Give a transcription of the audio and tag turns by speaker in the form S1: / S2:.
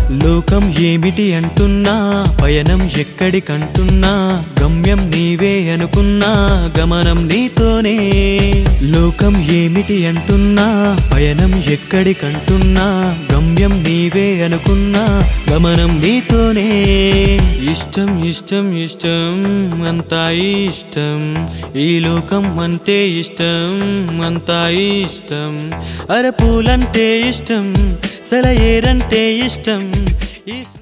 S1: లోకం ఏమిటి అంటున్నా, పయనం ఎక్కడికంటున్నా, గమ్యం నీవే అనుకున్నా, గమనం నీతోనే. లోకం ఏమిటి అంటున్నా, పయనం ఎక్కడికంటున్నా, గమ్యం నీవే అనుకున్నా, గమనం నీతోనే. ఇష్టం ఇష్టం ఇష్టం అంతా ఇష్టం, ఈ లోకం అంటే ఇష్టం అంతా ఇష్టం. అరపూలంటే ఇష్టం, సెలయేరంటే ఇష్టం.